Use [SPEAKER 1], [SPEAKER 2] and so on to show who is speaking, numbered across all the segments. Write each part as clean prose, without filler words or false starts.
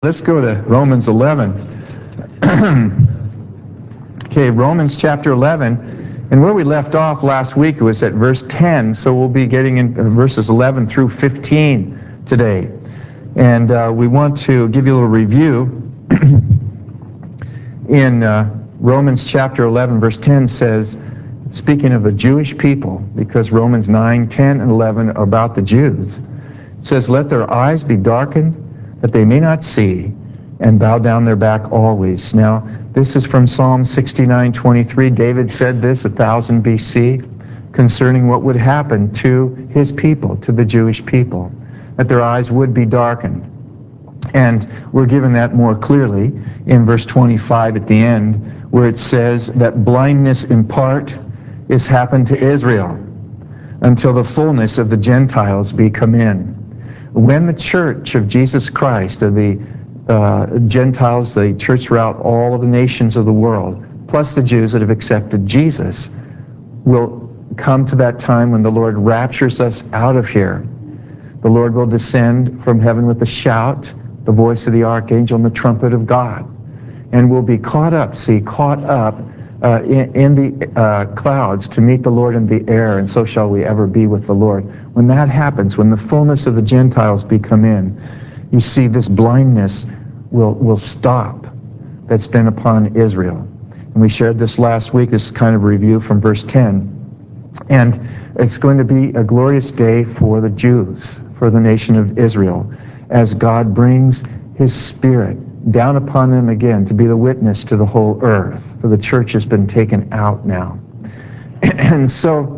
[SPEAKER 1] Let's go to Romans 11. Okay, Romans chapter 11. And where we left off last week was at verse 10, so we'll be getting in verses 11 through 15 today. And we want to give you a little review. In Romans chapter 11, verse 10 says, speaking of the Jewish people, because Romans 9, 10, and 11 are about the Jews, it says, "Let their eyes be darkened, that they may not see, and bow down their back always." Now, this is from Psalm 69:23. David said this 1000 BC concerning what would happen to his people, to the Jewish people, that their eyes would be darkened. And we're given that more clearly in verse 25 at the end, where it says that blindness in part is happened to Israel until the fullness of the Gentiles be come in. When the church of Jesus Christ, of the Gentiles, the church throughout all of the nations of the world, plus the Jews that have accepted Jesus, will come to that time when the Lord raptures us out of here. The Lord will descend from heaven with a shout, the voice of the archangel, and the trumpet of God, and will be caught up in the clouds to meet the Lord in the air, and so shall we ever be with the Lord. When that happens, when the fullness of the Gentiles be come in, you see this blindness will stop that's been upon Israel. And we shared this last week, this kind of review from verse 10. And it's going to be a glorious day for the Jews, for the nation of Israel, as God brings His Spirit down upon them again to be the witness to the whole earth, for the church has been taken out now. And so,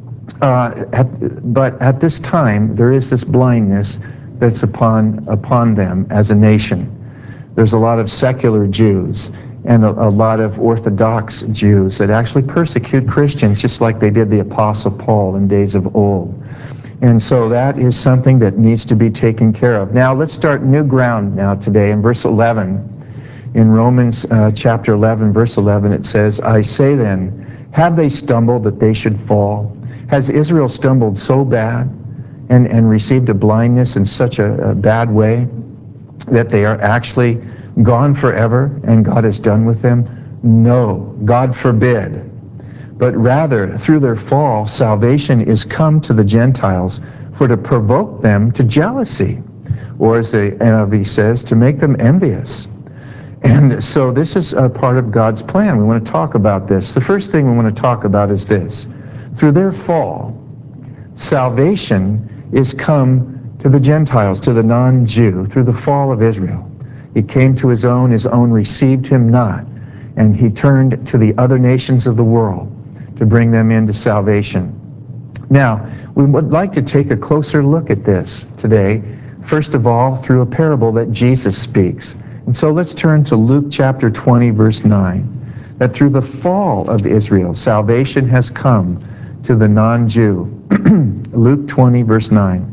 [SPEAKER 1] but at this time, there is this blindness that's upon them as a nation. There's a lot of secular Jews and a lot of Orthodox Jews that actually persecute Christians, just like they did the Apostle Paul in days of old. And so that is something that needs to be taken care of. Now let's start new ground now today in verse 11. In Romans chapter 11, verse 11, it says, "I say then, have they stumbled that they should fall? Has Israel stumbled so bad and received a blindness in such a bad way that they are actually gone forever and God is done with them? No, God forbid. But rather, through their fall, salvation is come to the Gentiles for to provoke them to jealousy," or as the NIV says, to make them envious. And so this is a part of God's plan. We want to talk about this. The first thing we want to talk about is this. Through their fall, salvation is come to the Gentiles, to the non-Jew, through the fall of Israel. He came to his own received him not, and he turned to the other nations of the world to bring them into salvation. Now, we would like to take a closer look at this today, first of all, through a parable that Jesus speaks. And so let's turn to Luke chapter 20, verse 9, that through the fall of Israel, salvation has come to the non-Jew. Luke 20, verse 9.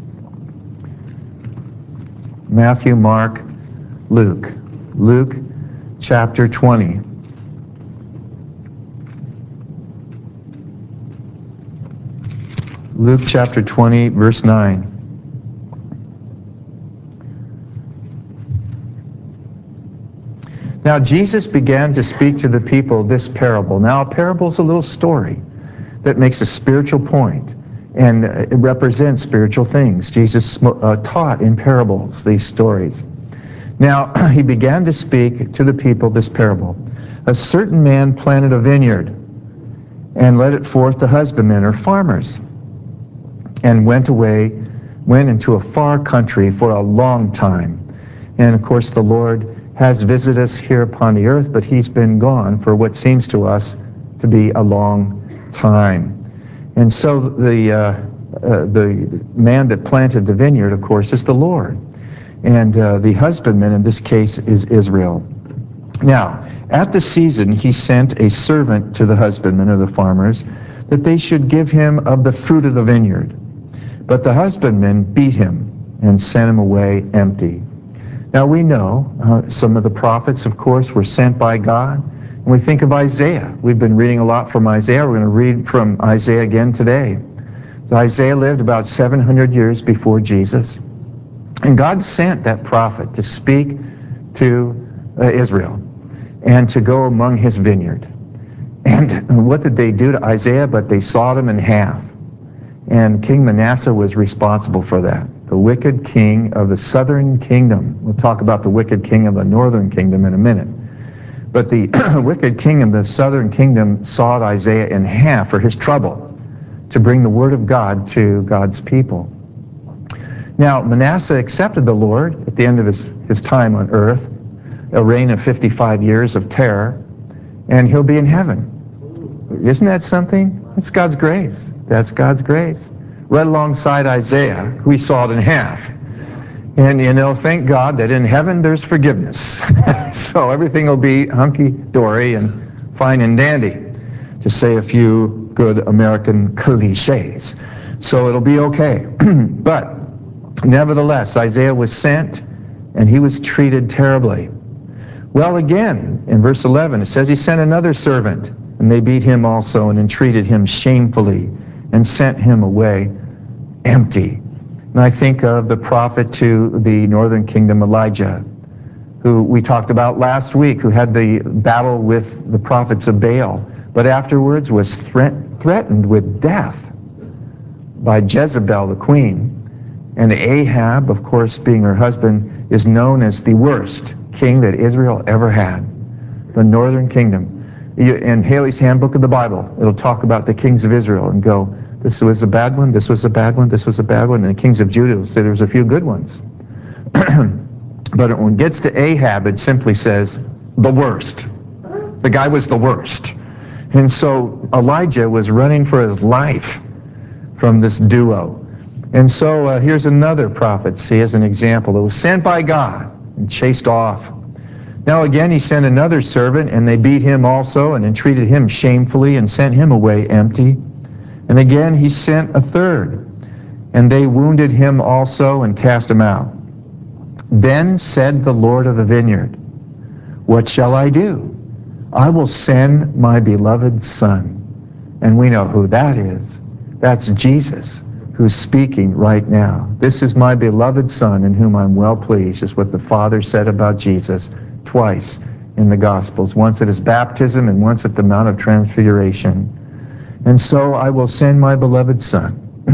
[SPEAKER 1] Matthew, Mark, Luke. Luke chapter 20. Luke chapter 20, verse 9. Now Jesus began to speak to the people this parable. Now a parable is a little story that makes a spiritual point, and it represents spiritual things. Jesus taught in parables these stories. Now he began to speak to the people this parable. A certain man planted a vineyard and led it forth to husbandmen or farmers, and went into a far country for a long time. And of course the Lord has visited us here upon the earth, but he's been gone for what seems to us to be a long time. And so the man that planted the vineyard, of course, is the Lord. And the husbandman in this case is Israel. Now, at the season he sent a servant to the husbandmen or the farmers that they should give him of the fruit of the vineyard. But the husbandmen beat him and sent him away empty. Now we know some of the prophets, of course, were sent by God. And we think of Isaiah. We've been reading a lot from Isaiah. We're going to read from Isaiah again today. So Isaiah lived about 700 years before Jesus. And God sent that prophet to speak to Israel and to go among his vineyard. And what did they do to Isaiah? But they sawed him in half. And King Manasseh was responsible for that, the wicked king of the southern kingdom. We'll talk about the wicked king of the northern kingdom in a minute. But the wicked king of the southern kingdom sawed Isaiah in half for his trouble to bring the word of God to God's people. Now, Manasseh accepted the Lord at the end of his time on earth, a reign of 55 years of terror, and he'll be in heaven. Isn't that something? It's God's grace. That's God's grace. Right alongside Isaiah, who he sawed in half. And, thank God that in heaven there's forgiveness. So everything will be hunky-dory and fine and dandy, to say a few good American cliches. So it'll be okay. But nevertheless, Isaiah was sent, and he was treated terribly. Well, again, in verse 11, it says he sent another servant, and they beat him also and entreated him shamefully and sent him away empty. And I think of the prophet to the northern kingdom, Elijah, who we talked about last week, who had the battle with the prophets of Baal, but afterwards was threatened with death by Jezebel, the queen. And Ahab, of course, being her husband, is known as the worst king that Israel ever had, the northern kingdom. In Haley's Handbook of the Bible, it'll talk about the kings of Israel and go, this was a bad one, this was a bad one, this was a bad one, and the kings of Judah will say there's a few good ones. But when it gets to Ahab, it simply says, the worst. The guy was the worst. And so Elijah was running for his life from this duo. And so here's another prophet, see, as an example, that was sent by God and chased off. Now again, he sent another servant, and they beat him also and entreated him shamefully and sent him away empty. And again, he sent a third, and they wounded him also and cast him out. Then said the Lord of the vineyard, what shall I do? I will send my beloved Son. And we know who that is. That's Jesus, who's speaking right now. This is my beloved Son in whom I'm well pleased, is what the Father said about Jesus twice in the Gospels, once at his baptism and once at the Mount of Transfiguration. And so I will send my beloved Son.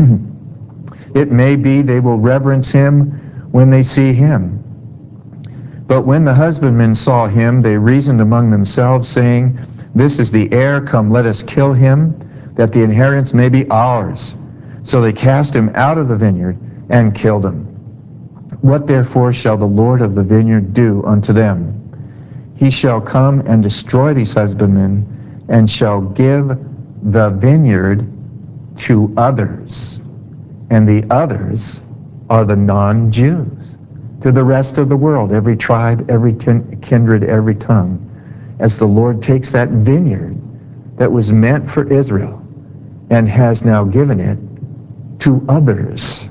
[SPEAKER 1] It may be they will reverence him when they see him. But when the husbandmen saw him, they reasoned among themselves, saying, this is the heir, come let us kill him, that the inheritance may be ours. So they cast him out of the vineyard and killed him. What therefore shall the Lord of the vineyard do unto them? He shall come and destroy these husbandmen, and shall give the vineyard to others. And the others are the non-Jews, to the rest of the world, every tribe, every kindred, every tongue, as the Lord takes that vineyard that was meant for Israel and has now given it to others.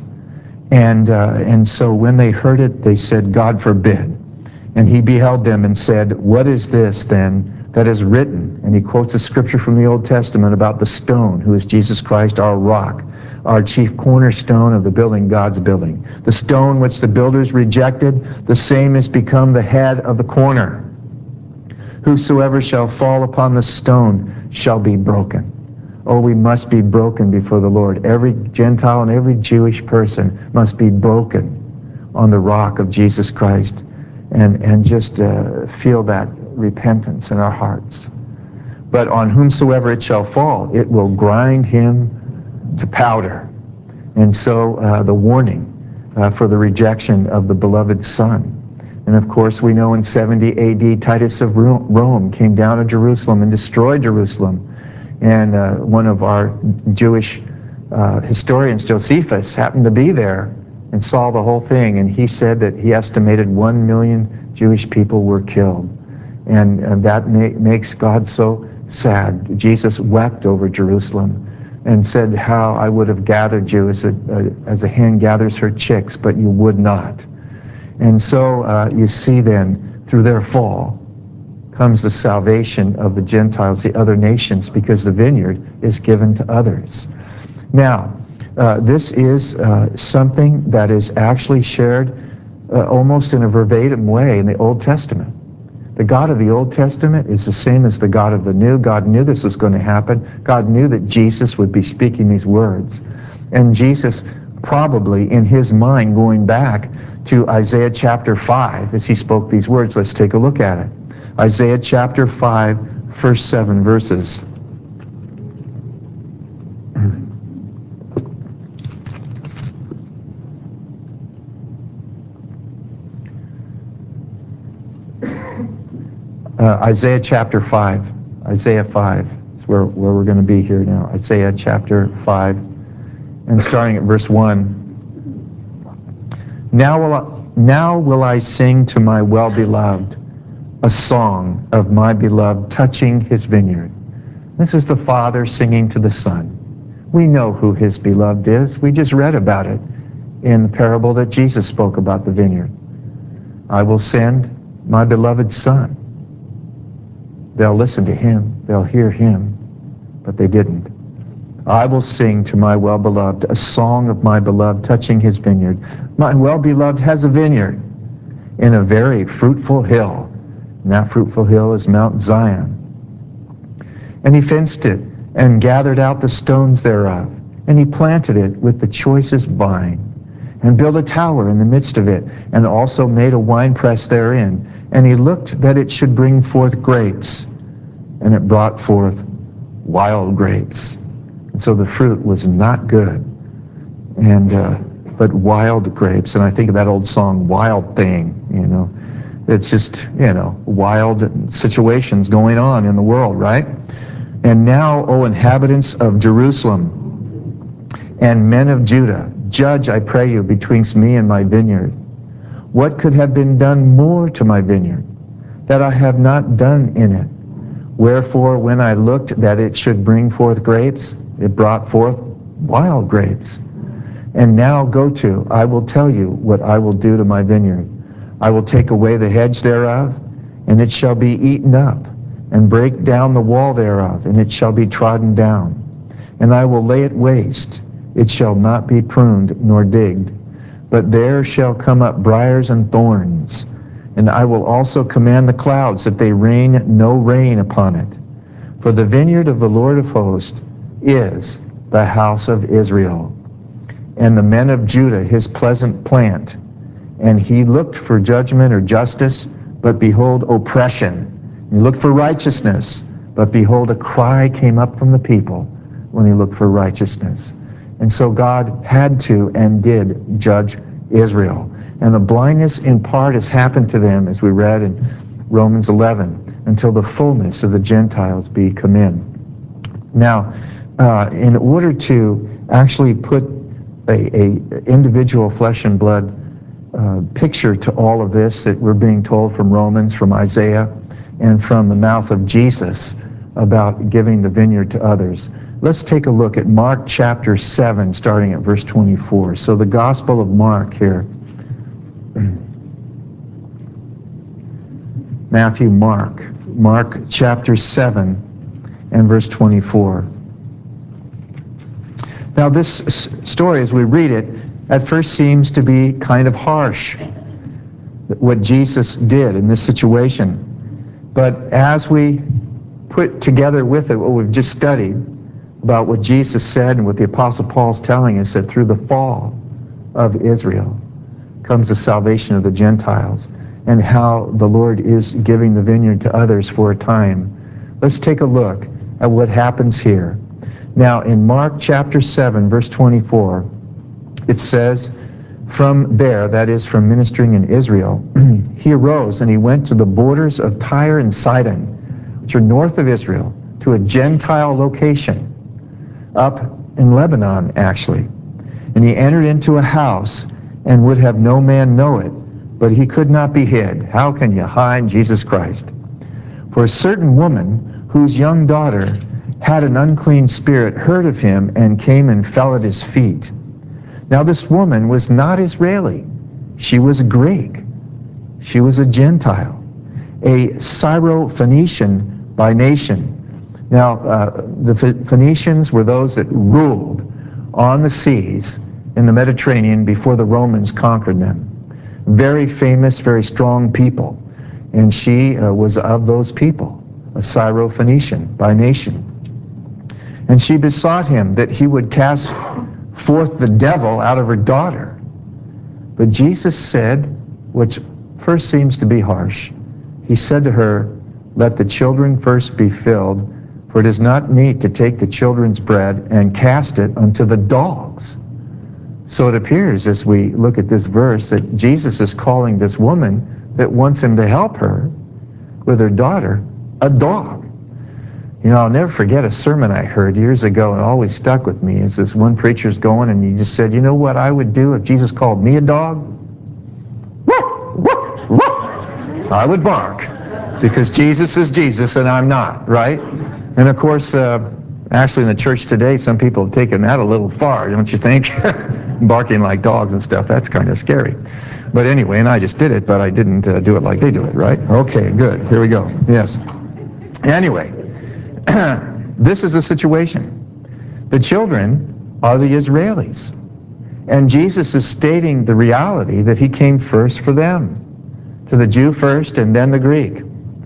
[SPEAKER 1] And so when they heard it, they said, God forbid. And he beheld them and said, what is this then that is written? And he quotes a scripture from the Old Testament about the stone, who is Jesus Christ, our rock, our chief cornerstone of the building, God's building. The stone which the builders rejected, the same has become the head of the corner. Whosoever shall fall upon the stone shall be broken. Oh, we must be broken before the Lord. Every Gentile and every Jewish person must be broken on the rock of Jesus Christ, and just feel that repentance in our hearts. But on whomsoever it shall fall, it will grind him to powder. And so the warning for the rejection of the beloved Son. And of course, we know in 70 AD, Titus of Rome came down to Jerusalem and destroyed Jerusalem. And one of our Jewish historians, Josephus, happened to be there and saw the whole thing. And he said that he estimated 1 million Jewish people were killed. And that makes God so sad. Jesus wept over Jerusalem and said, how I would have gathered you as a hen gathers her chicks, but you would not. And so you see then, through their fall, comes the salvation of the Gentiles, the other nations, because the vineyard is given to others. Now, this is something that is actually shared almost in a verbatim way in the Old Testament. The God of the Old Testament is the same as the God of the New. God knew this was going to happen. God knew that Jesus would be speaking these words. And Jesus, probably in his mind, going back to Isaiah chapter 5 as he spoke these words. Let's take a look at it. Isaiah chapter 5, first 7 verses. Isaiah chapter 5. Isaiah 5 is where we're going to be here now. Isaiah chapter 5, and starting at verse 1. Now will I sing to my well-beloved a song of my beloved touching his vineyard. This is the Father singing to the Son. We know who his beloved is. We just read about it in the parable that Jesus spoke about the vineyard. I will send my beloved Son. They'll listen to him. They'll hear him. But they didn't. I will sing to my well-beloved a song of my beloved touching his vineyard. My well-beloved has a vineyard in a very fruitful hill. And that fruitful hill is Mount Zion. And he fenced it and gathered out the stones thereof. And he planted it with the choicest vine, and built a tower in the midst of it, and also made a winepress therein. And he looked that it should bring forth grapes, and it brought forth wild grapes. And so the fruit was not good, but wild grapes. And I think of that old song, Wild Thing, It's just, wild situations going on in the world, right? And now, O inhabitants of Jerusalem and men of Judah, judge, I pray you, betwixt me and my vineyard. What could have been done more to my vineyard, that I have not done in it? Wherefore, when I looked that it should bring forth grapes, it brought forth wild grapes. And now go to, I will tell you what I will do to my vineyard. I will take away the hedge thereof, and it shall be eaten up, and break down the wall thereof, and it shall be trodden down. And I will lay it waste, it shall not be pruned nor digged, but there shall come up briars and thorns. And I will also command the clouds that they rain no rain upon it. For the vineyard of the Lord of hosts is the house of Israel, and the men of Judah his pleasant plant. And he looked for judgment or justice, but behold, oppression. He looked for righteousness, but behold, a cry came up from the people when he looked for righteousness. And so God had to and did judge Israel. And the blindness in part has happened to them, as we read in Romans 11, until the fullness of the Gentiles be come in. Now, in order to actually put a individual flesh and blood picture to all of this that we're being told from Romans, from Isaiah, and from the mouth of Jesus about giving the vineyard to others, let's take a look at Mark chapter 7, starting at verse 24. So the Gospel of Mark here. Mark chapter 7 and verse 24. Now this story, as we read it, at first seems to be kind of harsh, what Jesus did in this situation. But as we put together with it what we've just studied about what Jesus said and what the Apostle Paul's telling us, that through the fall of Israel comes the salvation of the Gentiles, and how the Lord is giving the vineyard to others for a time. Let's take a look at what happens here. Now, in Mark chapter 7, verse 24, it says, from there, that is from ministering in Israel, he arose and he went to the borders of Tyre and Sidon, which are north of Israel, to a Gentile location, up in Lebanon, actually. And he entered into a house and would have no man know it, but he could not be hid. How can you hide Jesus Christ? For a certain woman whose young daughter had an unclean spirit heard of him and came and fell at his feet. Now this woman was not Israeli. She was Greek. She was a Gentile, a Syro-Phoenician by nation. Now, the Phoenicians were those that ruled on the seas in the Mediterranean before the Romans conquered them. very famous, very strong people. And she was of those people, a Syrophoenician by nation. And she besought him that he would cast forth the devil out of her daughter. But Jesus said, which first seems to be harsh, he said to her, "Let the children first be filled, for it is not meet to take the children's bread and cast it unto the dogs." So it appears, as we look at this verse, that Jesus is calling this woman that wants him to help her with her daughter a dog. You know, I'll never forget a sermon I heard years ago, and it always stuck with me, is this one preacher's going, and he just said, "You know what I would do if Jesus called me a dog? Woof, woof, woof. I would bark, because Jesus is Jesus and I'm not," right? And of course, actually in the church today, some people have taken that a little far, don't you think? Barking like dogs and stuff, that's kind of scary. But anyway, and I just did it, but I didn't do it like they do it, right? Okay, good. Here we go. Yes. Anyway, this is the situation. The children are the Israelis. And Jesus is stating the reality that he came first for them. To the Jew first and then the Greek.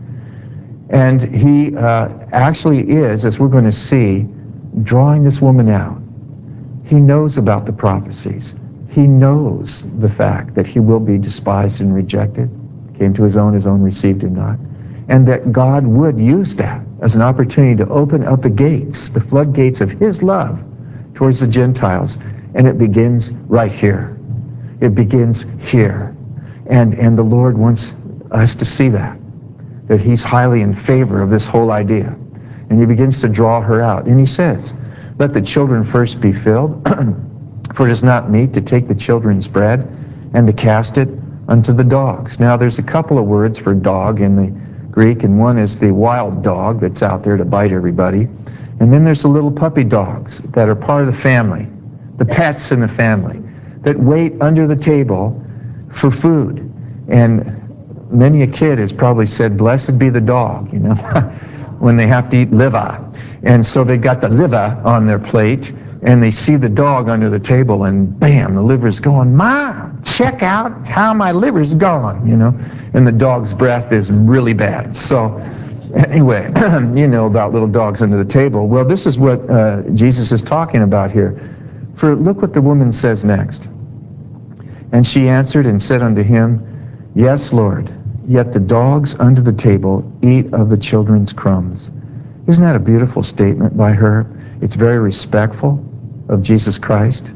[SPEAKER 1] And he actually is, as we're going to see, drawing this woman out. He knows about the prophecies. He knows the fact that he will be despised and rejected. Came to his own received him not. And that God would use that as an opportunity to open up the gates, the floodgates of his love towards the Gentiles. And it begins right here. It begins here. And the Lord wants us to see that he's highly in favor of this whole idea. And he begins to draw her out. And he says, "Let the children first be filled, for it is not meet to take the children's bread and to cast it unto the dogs." Now there's a couple of words for dog in the Greek, and one is the wild dog that's out there to bite everybody. And then there's the little puppy dogs that are part of the family, the pets in the family, that wait under the table for food. And many a kid has probably said, "Blessed be the dog," you know, when they have to eat liver. And so they got the liver on their plate, and they see the dog under the table, and bam, the liver's going, "Mom, check out how my liver's gone," you know. And the dog's breath is really bad. So anyway, you know about little dogs under the table. Well, this is what Jesus is talking about here. For look what the woman says next. "And she answered and said unto him, Yes, Lord, yet the dogs under the table eat of the children's crumbs." Isn't that a beautiful statement by her? It's very respectful of Jesus Christ.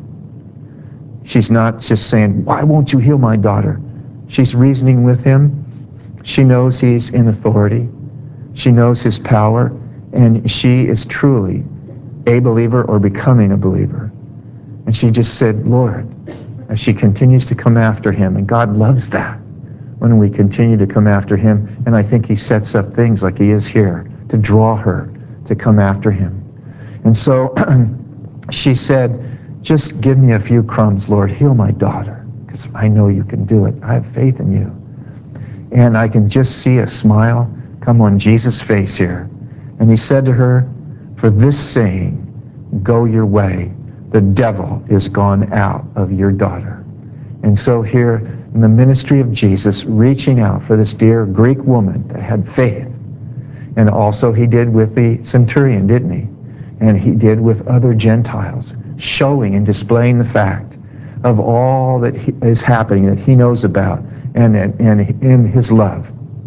[SPEAKER 1] She's not just saying, "Why won't you heal my daughter?" She's reasoning with him. She knows he's in authority. She knows his power, and she is truly a believer or becoming a believer. And she just said, "Lord," as she continues to come after him, and God loves that when we continue to come after him. And I think he sets up things like he is here to draw her to come after him. And so she said, "Just give me a few crumbs, Lord. Heal my daughter, because I know you can do it. I have faith in you." And I can just see a smile come on Jesus' face here. And he said to her, "For this saying, go your way. The devil is gone out of your daughter." And so here in the ministry of Jesus, reaching out for this dear Greek woman that had faith. And also he did with the centurion, didn't he? And he did with other Gentiles, showing and displaying the fact of all that is happening, that he knows about, and in his love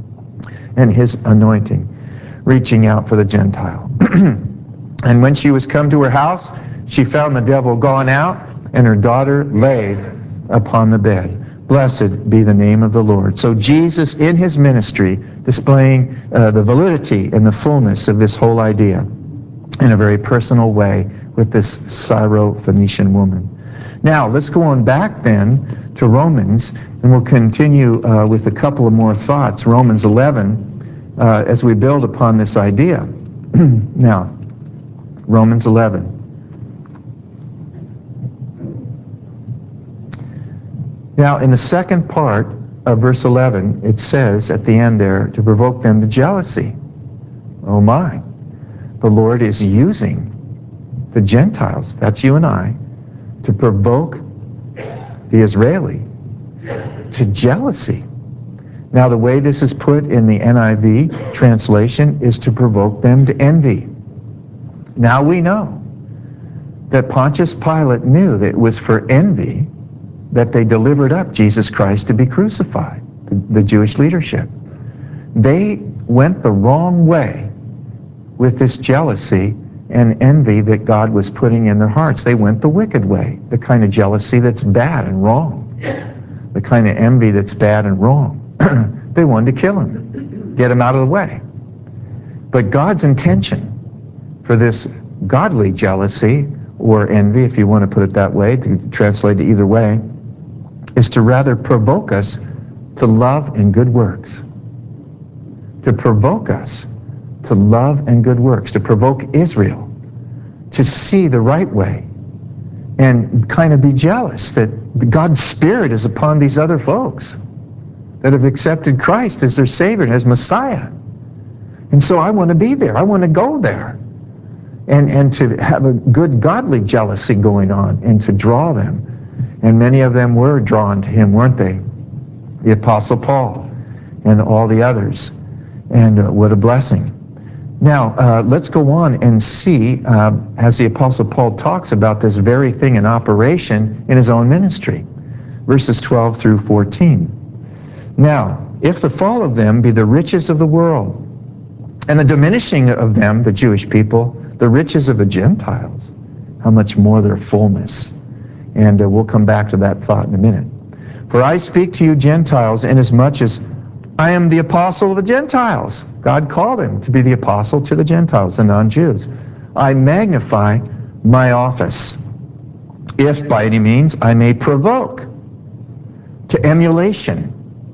[SPEAKER 1] and his anointing, reaching out for the Gentile. "And when she was come to her house, she found the devil gone out, and her daughter laid upon the bed. Blessed be the name of the Lord." So Jesus in his ministry displaying the validity and the fullness of this whole idea in a very personal way with this Syrophoenician woman. Now let's go on back then to Romans, and we'll continue with a couple of more thoughts. Romans 11, as we build upon this idea. Now, Romans 11. Now, in the second part of verse 11, it says at the end there, to provoke them to jealousy. Oh my. The Lord is using the Gentiles, that's you and I, to provoke the Israeli to jealousy. Now, the way this is put in the NIV translation is to provoke them to envy. Now we know that Pontius Pilate knew that it was for envy that they delivered up Jesus Christ to be crucified, the Jewish leadership. They went the wrong way with this jealousy and envy that God was putting in their hearts. They went the wicked way, the kind of jealousy that's bad and wrong, the kind of envy that's bad and wrong. They wanted to kill him, get him out of the way. But God's intention for this godly jealousy, or envy, if you want to put it that way, to translate it either way, is to rather provoke us to love and good works. To provoke us to love and good works, to provoke Israel to see the right way and kind of be jealous that God's Spirit is upon these other folks that have accepted Christ as their Savior and as Messiah. And so I want to be there. I want to go there. And to have a good godly jealousy going on and to draw them. And many of them were drawn to him, weren't they? The Apostle Paul and all the others. And what a blessing. Now, let's go on and see, as the Apostle Paul talks about this very thing in operation in his own ministry. Verses 12 through 14. Now, if the fall of them be the riches of the world, and the diminishing of them, the Jewish people, the riches of the Gentiles, how much more their fullness. And we'll come back to that thought in a minute. For I speak to you Gentiles, inasmuch as I am the apostle of the Gentiles. God called him to be the apostle to the Gentiles, the non-Jews. I magnify my office, if by any means I may provoke to emulation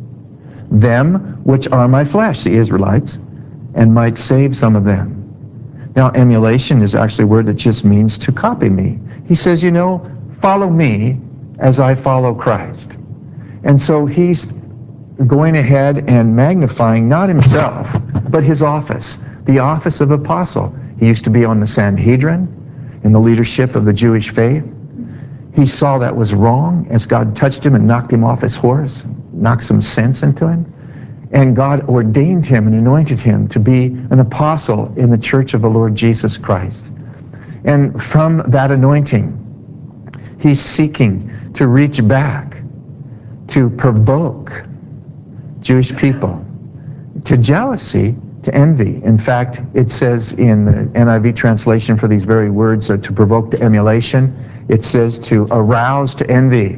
[SPEAKER 1] them which are my flesh, the Israelites, and might save some of them. Now, emulation is actually a word that just means to copy me. He says, follow me as I follow Christ. And so he's going ahead and magnifying not himself, but his office, the office of apostle. He used to be on the Sanhedrin in the leadership of the Jewish faith. He saw that was wrong as God touched him and knocked him off his horse, knocked some sense into him. And God ordained him and anointed him to be an apostle in the church of the Lord Jesus Christ. And from that anointing, he's seeking to reach back, to provoke Jewish people to jealousy, to envy. In fact, it says in the NIV translation for these very words, to provoke to emulation, it says to arouse to envy.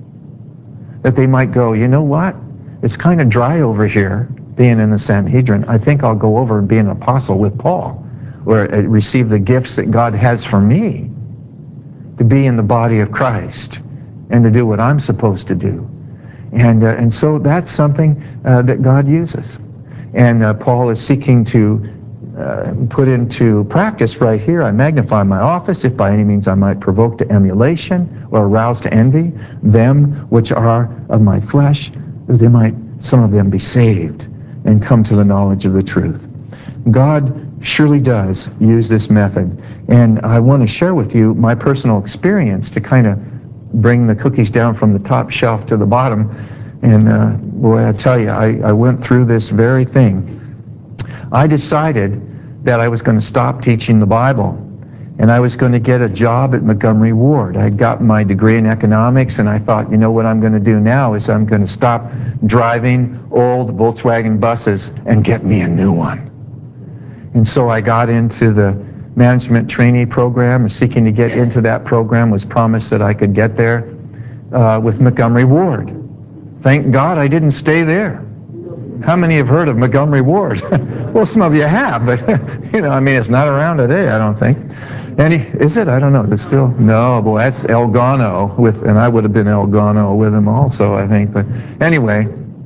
[SPEAKER 1] That they might go, you know what? It's kind of dry over here, being in the Sanhedrin. I think I'll go over and be an apostle with Paul, or receive the gifts that God has for me to be in the body of Christ and to do what I'm supposed to do. And so that's something that God uses. And Paul is seeking to put into practice right here. I magnify my office, if by any means I might provoke to emulation or arouse to envy them which are of my flesh, that they might, some of them, be saved and come to the knowledge of the truth. God surely does use this method. And I want to share with you my personal experience to kind of bring the cookies down from the top shelf to the bottom. And boy, I tell you, I went through this very thing. I decided that I was going to stop teaching the Bible, and I was going to get a job at Montgomery Ward. I'd gotten my degree in economics, and I thought, what I'm going to do now is I'm going to stop driving old Volkswagen buses and get me a new one. And so I got into the management trainee program, seeking to get into that program, was promised that I could get there with Montgomery Ward. Thank God I didn't stay there. How many have heard of Montgomery Ward? Well, some of you have, but it's not around today, I don't think. Is it? I don't know. Is it still? No, boy, that's Elgano and I would have been Elgano with him also, I think. But anyway,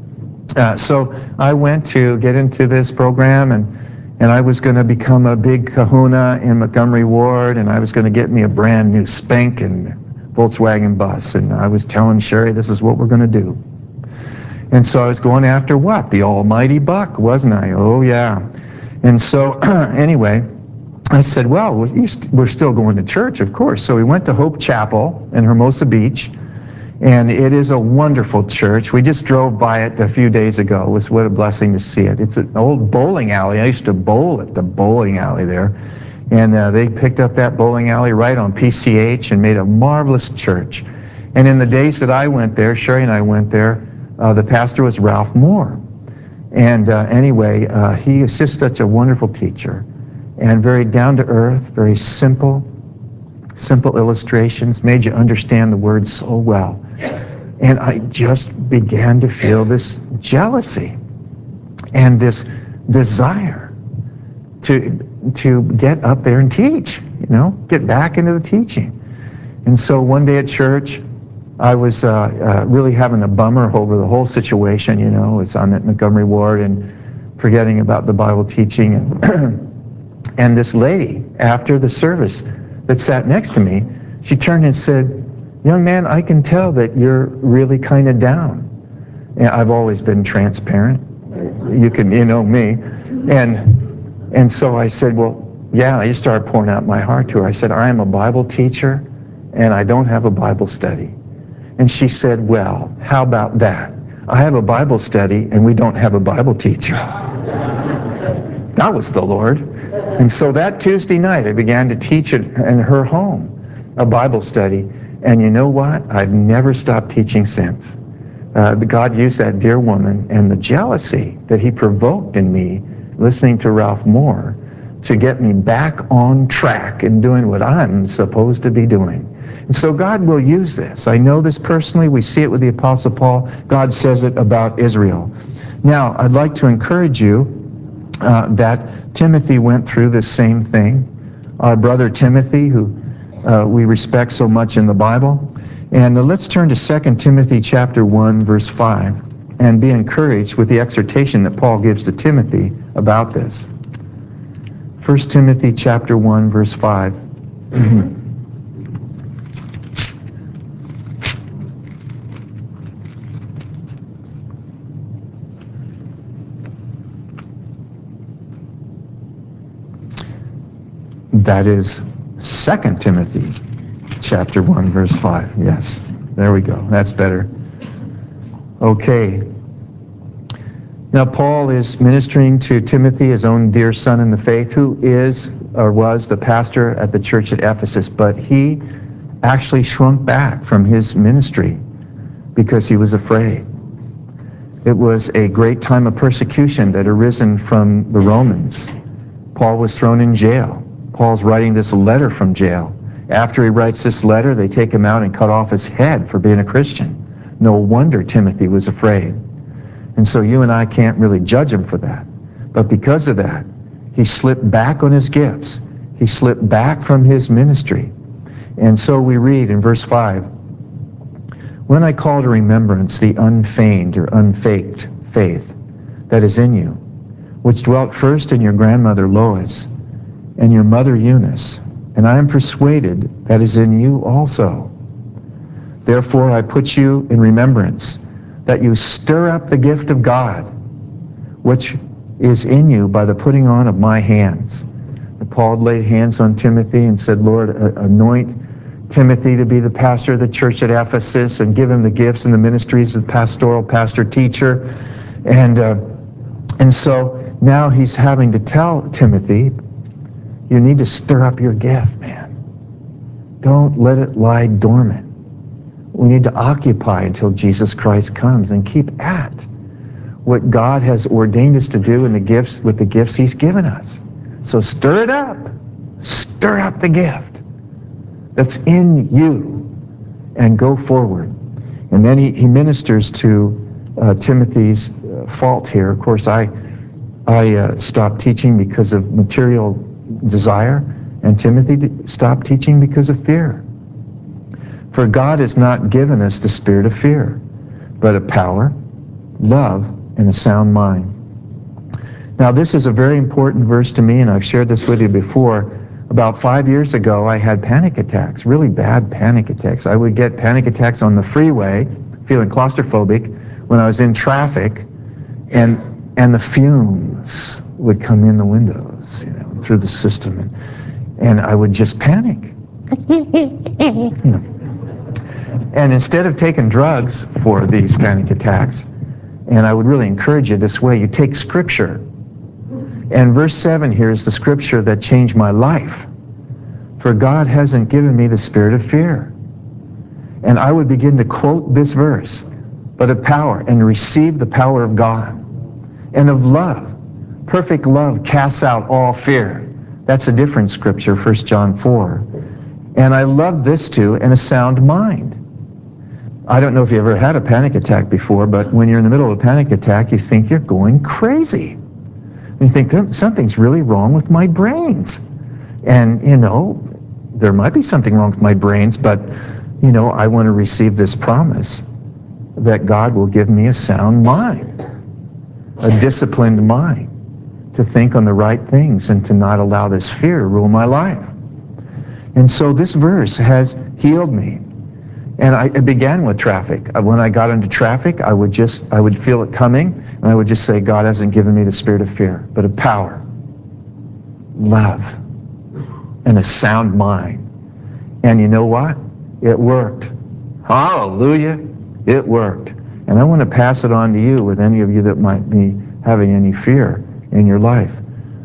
[SPEAKER 1] so I went to get into this program, and I was going to become a big kahuna in Montgomery Ward, and I was going to get me a brand new spanking Volkswagen bus. And I was telling Sherry, this is what we're going to do. And so I was going after what? The almighty buck, wasn't I? Oh, yeah. And so anyway, I said, well, we're still going to church, of course. So we went to Hope Chapel in Hermosa Beach, And it is a wonderful church. We just drove by it a few days ago. It was what a blessing to see it. It's an old bowling alley. I used to bowl at the bowling alley there. And they picked up that bowling alley right on PCH and made a marvelous church. And in the days that I went there, Sherry and I went there, the pastor was Ralph Moore. And anyway, he is just such a wonderful teacher and very down-to-earth, very simple illustrations, made you understand the words so well. And I just began to feel this jealousy and this desire to get up there and teach, get back into the teaching. And so one day at church, I was really having a bummer over the whole situation, It's on at Montgomery Ward and forgetting about the Bible teaching. And this lady, after the service, that sat next to me, she turned and said, "Young man, I can tell that you're really kind of down." And I've always been transparent. You know me. And so I said, "Well, yeah," I just started pouring out my heart to her. I said, "I am a Bible teacher, and I don't have a Bible study." And she said, "Well, how about that? I have a Bible study, and we don't have a Bible teacher." That was the Lord. And so that Tuesday night, I began to teach in her home a Bible study. And you know what? I've never stopped teaching since. God used that dear woman and the jealousy that he provoked in me listening to Ralph Moore to get me back on track and doing what I'm supposed to be doing. And so God will use this. I know this personally. We see it with the Apostle Paul. God says it about Israel. Now, I'd like to encourage you that Timothy went through this same thing. Our brother Timothy, who we respect so much in the Bible. And let's turn to 2 Timothy chapter 1, verse 5, and be encouraged with the exhortation that Paul gives to Timothy about this. 1 Timothy chapter 1, verse 5. That is 2 Timothy chapter 1, verse 5. Yes, there we go. That's better. Okay. Now, Paul is ministering to Timothy, his own dear son in the faith, who is or was the pastor at the church at Ephesus, but he actually shrunk back from his ministry because he was afraid. It was a great time of persecution that had arisen from the Romans. Paul was thrown in jail. Paul's writing this letter from jail. After he writes this letter, they take him out and cut off his head for being a Christian. No wonder Timothy was afraid. And so you and I can't really judge him for that. But because of that, he slipped back on his gifts. He slipped back from his ministry. And so we read in verse 5, "When I call to remembrance the unfeigned or unfaked faith that is in you, which dwelt first in your grandmother Lois and your mother Eunice, and I am persuaded that is in you also. Therefore I put you in remembrance, that you stir up the gift of God, which is in you by the putting on of my hands." And Paul laid hands on Timothy and said, "Lord, anoint Timothy to be the pastor of the church at Ephesus and give him the gifts and the ministries of pastoral, pastor, teacher." And so now he's having to tell Timothy, you need to stir up your gift, man. Don't let it lie dormant. We need to occupy until Jesus Christ comes and keep at what God has ordained us to do in the gifts with the gifts he's given us. So stir it up. Stir up the gift that's in you and go forward. And then he ministers to Timothy's fault here. Of course, I stopped teaching because of material desire, and Timothy stopped teaching because of fear. For God has not given us the spirit of fear, but of power, love, and a sound mind. Now, this is a very important verse to me, and I've shared this with you before. About 5 years ago, I had panic attacks, really bad panic attacks. I would get panic attacks on the freeway, feeling claustrophobic, when I was in traffic, and the fumes would come in the windows, through the system, and I would just panic. And instead of taking drugs for these panic attacks, and I would really encourage you this way, you take Scripture. And verse 7 here is the Scripture that changed my life. For God hasn't given me the spirit of fear. And I would begin to quote this verse, but of power, and receive the power of God, and of love. Perfect love casts out all fear. That's a different Scripture, 1 John 4. And I love this too, and a sound mind. I don't know if you ever had a panic attack before, but when you're in the middle of a panic attack, you think you're going crazy. You think something's really wrong with my brains. And, there might be something wrong with my brains, but, I want to receive this promise that God will give me a sound mind, a disciplined mind, to think on the right things and to not allow this fear to rule my life. And so this verse has healed me. And it began with traffic. When I got into traffic, I would feel it coming, and I would just say, God hasn't given me the spirit of fear, but of power, love, and a sound mind. And you know what? It worked. Hallelujah. It worked. And I want to pass it on to you with any of you that might be having any fear in your life.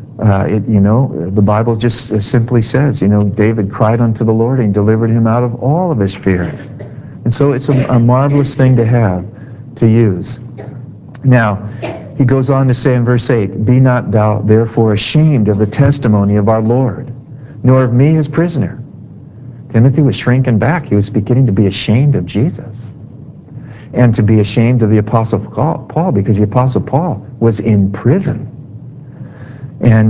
[SPEAKER 1] The Bible just simply says, David cried unto the Lord and delivered him out of all of his fears. And so it's a marvelous thing to have, to use. Now, he goes on to say in verse 8, Be not thou therefore ashamed of the testimony of our Lord, nor of me his prisoner. Timothy was shrinking back. He was beginning to be ashamed of Jesus, and to be ashamed of the Apostle Paul, because the Apostle Paul was in prison. And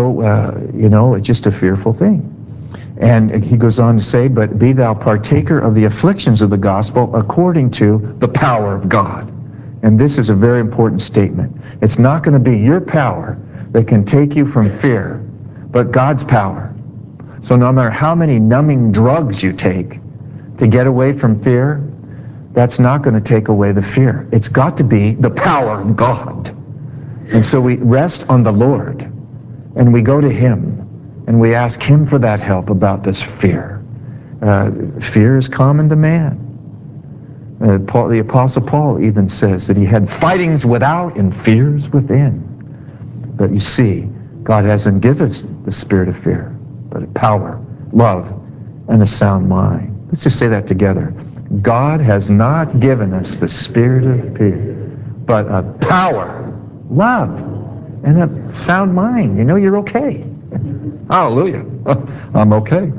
[SPEAKER 1] it's just a fearful thing. And he goes on to say, But be thou partaker of the afflictions of the gospel according to the power of God. And this is a very important statement. It's not going to be your power that can take you from fear, but God's power. So no matter how many numbing drugs you take to get away from fear, that's not going to take away the fear. It's got to be the power of God. And so we rest on the Lord, and we go to Him, and we ask Him for that help about this fear. Fear is common to man. The Apostle Paul even says that he had fightings without and fears within. But you see, God hasn't given us the spirit of fear, but of power, love, and a sound mind. Let's just say that together. God has not given us the spirit of fear, but of power, love, and a sound mind. You're okay. Hallelujah. I'm okay.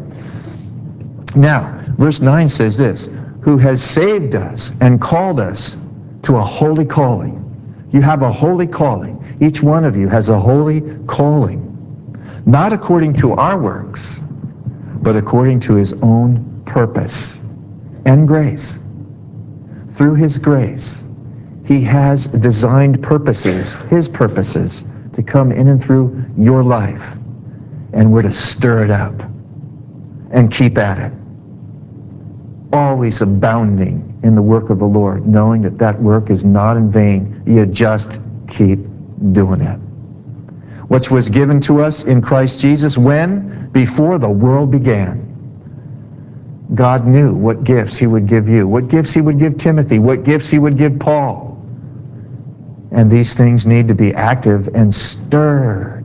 [SPEAKER 1] Now, verse 9 says this, Who has saved us and called us to a holy calling. You have a holy calling. Each one of you has a holy calling. Not according to our works, but according to His own purpose and grace. Through His grace, He has designed purposes, His purposes, to come in and through your life. And we're to stir it up and keep at it. Always abounding in the work of the Lord, knowing that that work is not in vain. You just keep doing it. Which was given to us in Christ Jesus when? Before the world began. God knew what gifts He would give you, what gifts He would give Timothy, what gifts He would give Paul. And these things need to be active and stirred.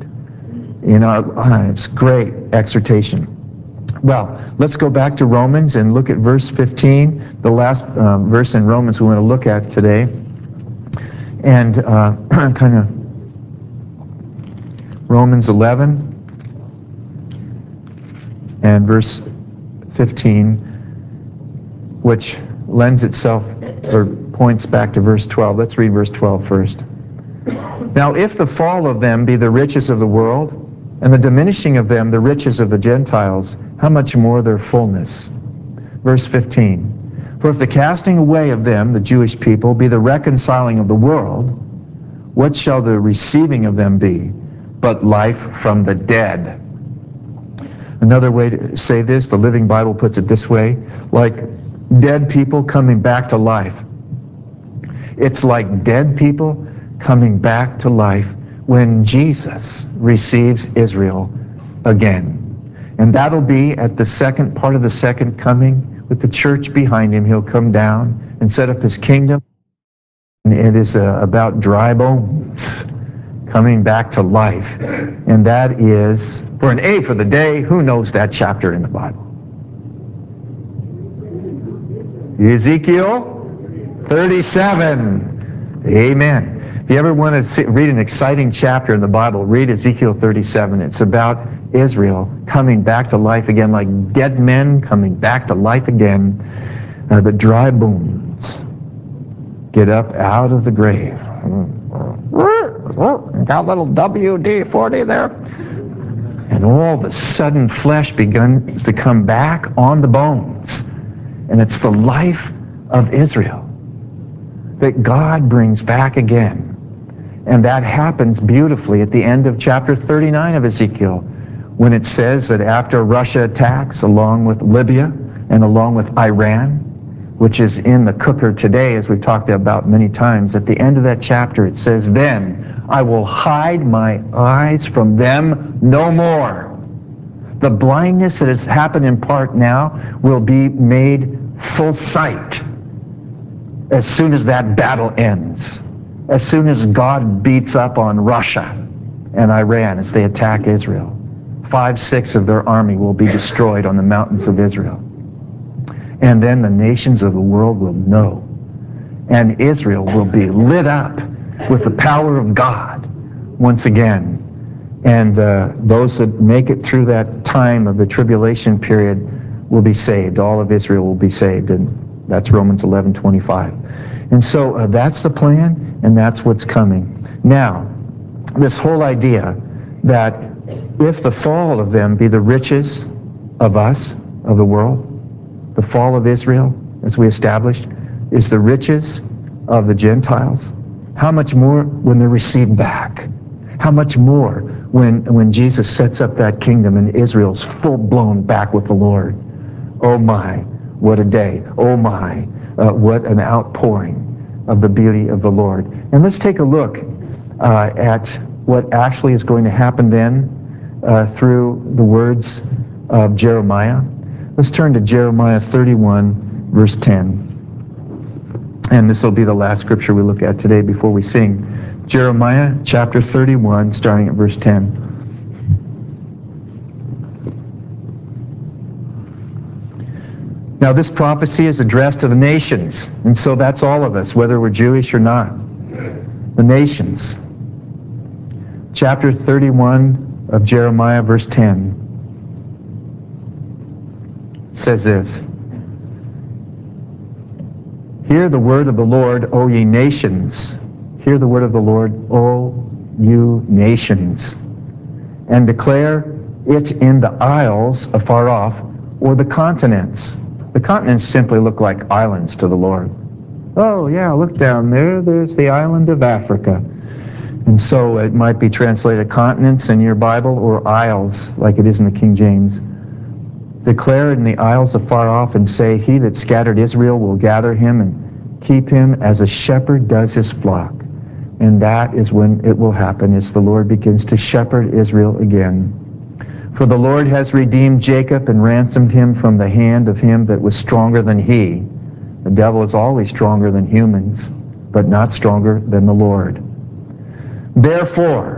[SPEAKER 1] It's great exhortation. Well, let's go back to Romans and look at verse 15, the last verse in Romans we want to look at today. And kind of Romans 11 and verse 15, which lends itself or points back to verse 12. Let's read verse 12 first. Now, if the fall of them be the riches of the world, and the diminishing of them the riches of the Gentiles, how much more their fullness? Verse 15. For if the casting away of them, the Jewish people, be the reconciling of the world, what shall the receiving of them be but life from the dead? Another way to say this, the Living Bible puts it this way, like dead people coming back to life. It's like dead people coming back to life when Jesus receives Israel again. And that'll be at the second part of the second coming, with the church behind him, he'll come down and set up his kingdom. And it is about dry bones coming back to life. And that is, for an A for the day, who knows that chapter in the Bible? Ezekiel 37. Amen. If you ever want to read an exciting chapter in the Bible, read Ezekiel 37. It's about Israel coming back to life again, like dead men coming back to life again. The dry bones get up out of the grave. Got a little WD-40 there. And all of a sudden, flesh begins to come back on the bones. And it's the life of Israel that God brings back again. And that happens beautifully at the end of chapter 39 of Ezekiel, when it says that after Russia attacks, along with Libya and along with Iran, which is in the cooker today, as we've talked about many times, at the end of that chapter it says, "Then I will hide my eyes from them no more." The blindness that has happened in part now will be made full sight as soon as that battle ends, as soon as God beats up on Russia and Iran as they attack Israel. 5/6 of their army will be destroyed on the mountains of Israel. And then the nations of the world will know. And Israel will be lit up with the power of God once again. And those that make it through that time of the tribulation period will be saved. All of Israel will be saved. And that's Romans 11:25. And so that's the plan, and that's what's coming. Now, this whole idea that if the fall of them be the riches of us, of the world, the fall of Israel, as we established, is the riches of the Gentiles, how much more when they're received back? How much more when Jesus sets up that kingdom and Israel's full-blown back with the Lord? Oh my, what a day. Oh my, what an outpouring of the beauty of the Lord. And let's take a look at what actually is going to happen then through the words of Jeremiah. Let's turn to Jeremiah 31, verse 10. And this will be the last scripture we look at today before we sing. Jeremiah chapter 31, starting at verse 10. Now this prophecy is addressed to the nations, and so that's all of us, whether we're Jewish or not. The nations. Chapter 31 of Jeremiah, verse 10. Says this: "Hear the word of the Lord, O ye nations. Hear the word of the Lord, O you nations. And declare it in the isles afar off, or the continents." The continents simply look like islands to the Lord. Oh yeah, look down there. There's the island of Africa. And so it might be translated continents in your Bible, or isles, like it is in the King James. "Declare in the isles afar off, and say, He that scattered Israel will gather him and keep him as a shepherd does his flock." And that is when it will happen, as the Lord begins to shepherd Israel again. "For the Lord has redeemed Jacob and ransomed him from the hand of him that was stronger than he." The devil is always stronger than humans, but not stronger than the Lord. "Therefore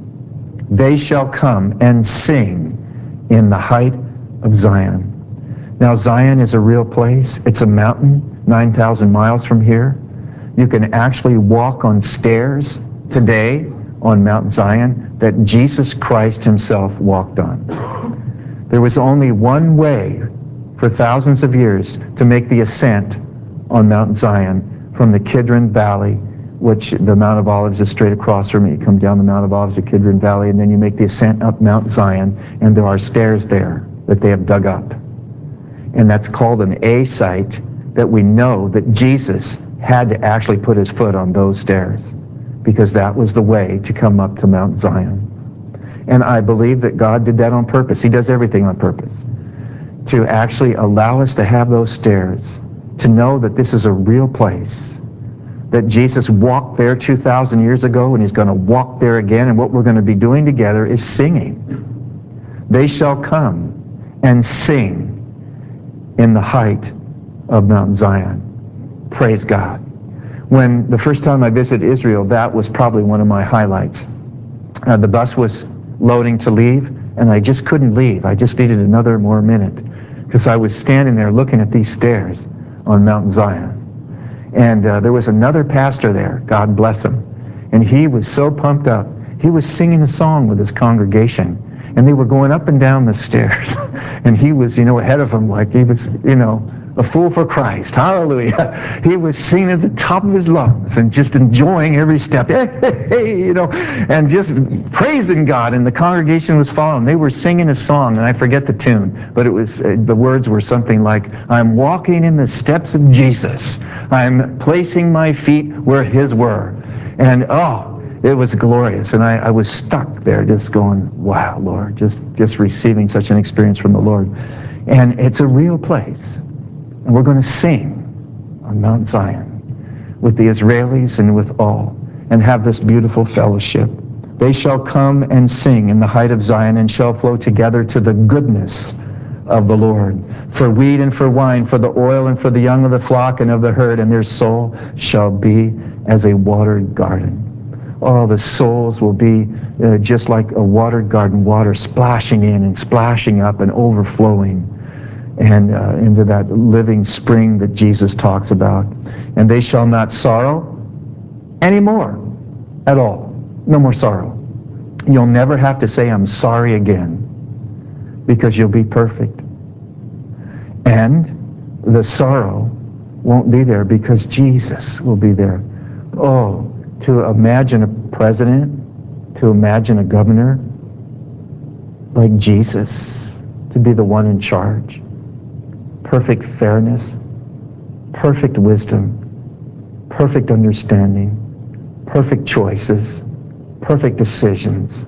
[SPEAKER 1] they shall come and sing in the height of Zion." Now Zion is a real place. It's a mountain 9,000 miles from here. You can actually walk on stairs today on Mount Zion that Jesus Christ himself walked on. There was only one way for thousands of years to make the ascent on Mount Zion from the Kidron Valley, which the Mount of Olives is straight across from it. You come down the Mount of Olives to Kidron Valley, and then you make the ascent up Mount Zion, and there are stairs there that they have dug up. And that's called an A site, that we know that Jesus had to actually put his foot on those stairs, because that was the way to come up to Mount Zion. And I believe that God did that on purpose. He does everything on purpose, to actually allow us to have those stairs, to know that this is a real place, that Jesus walked there 2,000 years ago, and he's going to walk there again, and what we're going to be doing together is singing. "They shall come and sing in the height of Mount Zion. Praise God. When the first time I visited Israel, that was probably one of my highlights. The bus was loading to leave, and I just couldn't leave. I just needed another more minute because I was standing there looking at these stairs on Mount Zion. And there was another pastor there, God bless him, and he was so pumped up. He was singing a song with his congregation, and they were going up and down the stairs, and he was, ahead of them like he was, a fool for Christ. Hallelujah. He was singing at the top of his lungs and just enjoying every step. Hey, and just praising God. And the congregation was following. They were singing a song, and I forget the tune, but it was the words were something like, I'm walking in the steps of Jesus. I'm placing my feet where his were. And it was glorious. And I was stuck there just going, wow, Lord, just receiving such an experience from the Lord. And it's a real place. And we're going to sing on Mount Zion with the Israelis and with all, and have this beautiful fellowship. They shall come and sing in the height of Zion, and shall flow together to the goodness of the Lord. For wheat and for wine, for the oil and for the young of the flock and of the herd, and their soul shall be as a watered garden. Oh, the souls will be just like a watered garden, water splashing in and splashing up and overflowing, and into that living spring that Jesus talks about. And they shall not sorrow anymore at all. No more sorrow. You'll never have to say, I'm sorry again, because you'll be perfect. And the sorrow won't be there because Jesus will be there. Oh, to imagine a president, to imagine a governor like Jesus, to be the one in charge. Perfect fairness, perfect wisdom, perfect understanding, perfect choices, perfect decisions,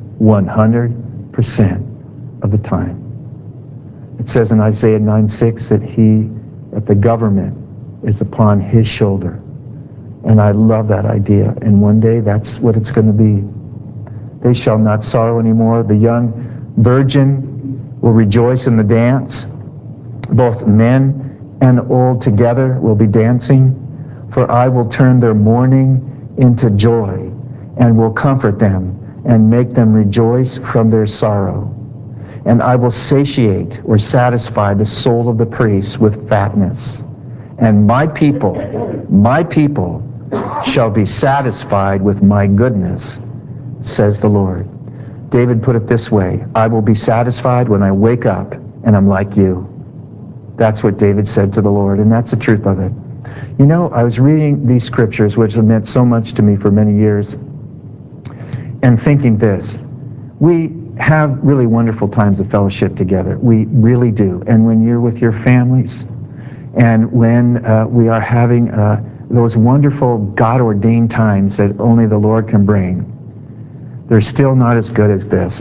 [SPEAKER 1] 100% of the time. It says in Isaiah 9:6 that the government is upon his shoulder. And I love that idea. And one day that's what it's going to be. They shall not sorrow anymore. The young virgin will rejoice in the dance. Both men and old together will be dancing, for I will turn their mourning into joy, and will comfort them, and make them rejoice from their sorrow. And I will satiate or satisfy the soul of the priests with fatness. And my people shall be satisfied with my goodness, says the Lord. David put it this way, I will be satisfied when I wake up and I'm like you. That's what David said to the Lord, and that's the truth of it. I was reading these scriptures, which have meant so much to me for many years, and thinking this. We have really wonderful times of fellowship together. We really do. And when you're with your families, and when we are having those wonderful God-ordained times that only the Lord can bring, they're still not as good as this.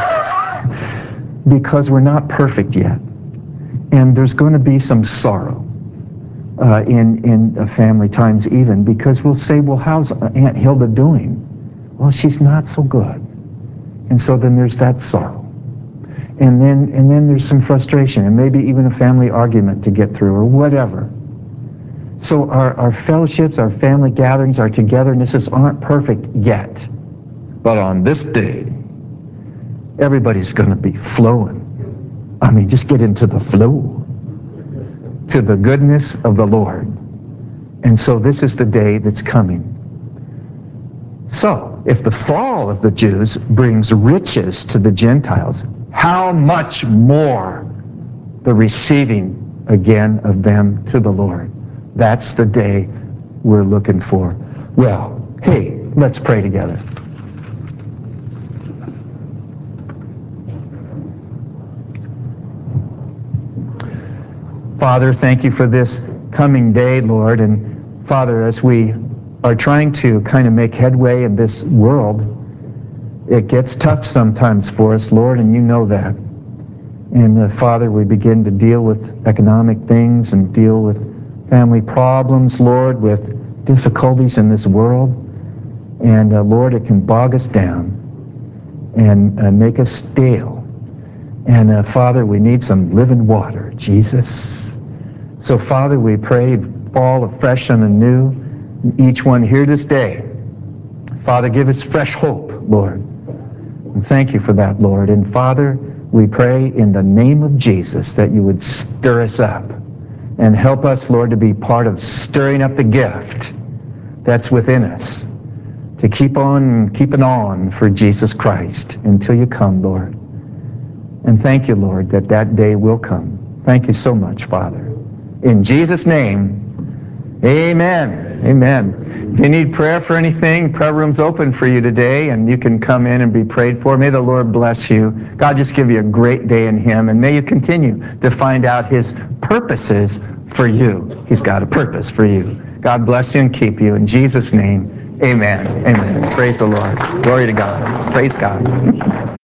[SPEAKER 1] Because we're not perfect yet. And there's going to be some sorrow in family times even, because we'll say, well, how's Aunt Hilda doing? Well, she's not so good. And so then there's that sorrow. And then there's some frustration, and maybe even a family argument to get through, or whatever. So our fellowships, our family gatherings, our togethernesses aren't perfect yet. But on this day, everybody's going to be flowing. I mean, just get into the flow to the goodness of the Lord. And so this is the day that's coming. So, if the fall of the Jews brings riches to the Gentiles, how much more the receiving again of them to the Lord? That's the day we're looking for. Well, hey, let's pray together. Father, thank you for this coming day, Lord. And Father, as we are trying to kind of make headway in this world, it gets tough sometimes for us, Lord, and you know that. And Father, we begin to deal with economic things and deal with family problems, Lord, with difficulties in this world. And Lord, it can bog us down and make us stale. And Father, we need some living water, Jesus. So, Father, we pray, fall afresh and anew, each one here this day. Father, give us fresh hope, Lord. And thank you for that, Lord. And Father, we pray in the name of Jesus that you would stir us up and help us, Lord, to be part of stirring up the gift that's within us, to keep on keeping on for Jesus Christ until you come, Lord. And thank you, Lord, that that day will come. Thank you so much, Father. In Jesus' name, amen. Amen. If you need prayer for anything, prayer room's open for you today, and you can come in and be prayed for. May the Lord bless you. God just give you a great day in Him, and may you continue to find out His purposes for you. He's got a purpose for you. God bless you and keep you. In Jesus' name, amen. Amen. Praise the Lord. Glory to God. Praise God.